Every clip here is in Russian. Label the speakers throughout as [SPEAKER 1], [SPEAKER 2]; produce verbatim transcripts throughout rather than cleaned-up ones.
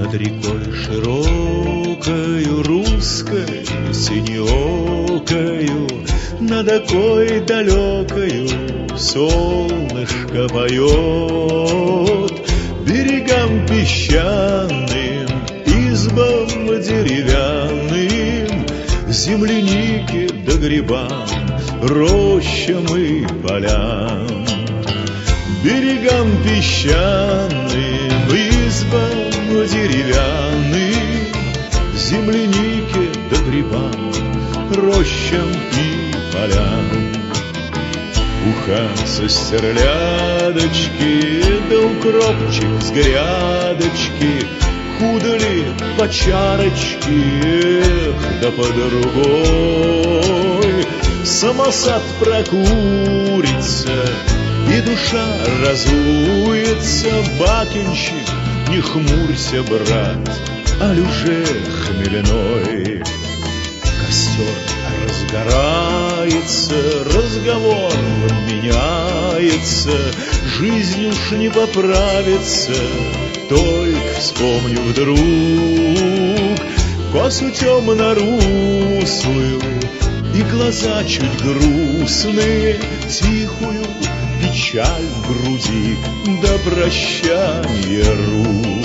[SPEAKER 1] Над рекой широкою, русской, синеокою, над окой далекою солнышко поет. Берегам песчаным, избам деревянным, земляники да грибам, рощам и полям. Берегам песчаным, избам деревянным, земляники да грибам, рощам и полям. Уха со стерлядочки, да укропчик с грядочки, худо ли по чарочке, эх, да по другой. Самосад прокурится, и душа разуется. Бакенщик, не хмурься, брат, аль уже хмельной. Костер разгорается, разговор меняется, жизнь уж не поправится, только вспомню вдруг косу темно-русую и глаза чуть грустные, тихую печаль в груди до прощания рук.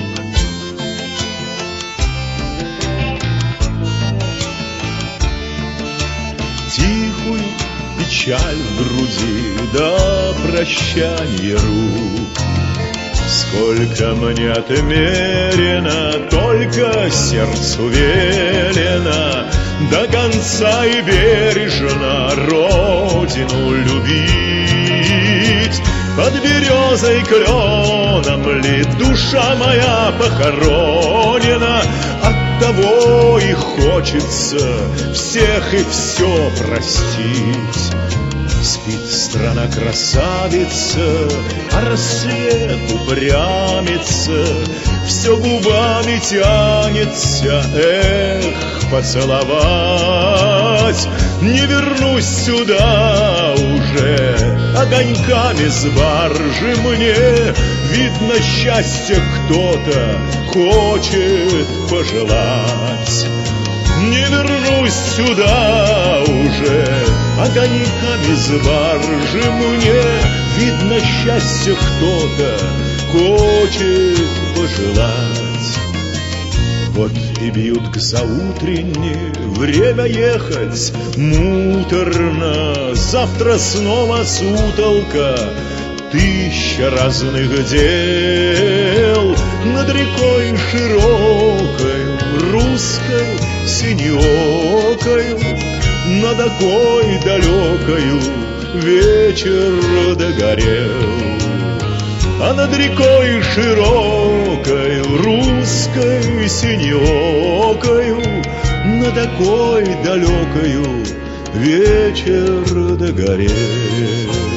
[SPEAKER 1] Тихую печаль в груди до прощания рук. Сколько мне отмерено, только сердцу велено до конца и бережно родину любить. Под березой кленом ли душа моя похоронена, оттого и хочется всех и все простить. Спит страна красавица, а рассвет упрямится, все губами тянется, эх, поцеловать. Не вернусь сюда уже, огоньками с баржи мне, видно, счастье кто-то хочет пожелать. Не вернусь сюда уже, огоньками с баржи мне, видно, счастье кто-то хочет пожелать. Вот и бьют к заутренне, время ехать муторно, завтра снова сутолка, тысяча разных дел. Над рекой широкой, русской, синеокою, над окой далекою вечер догорел. А над рекой широкой, русской, синеокою, над окой далекою вечер догорел.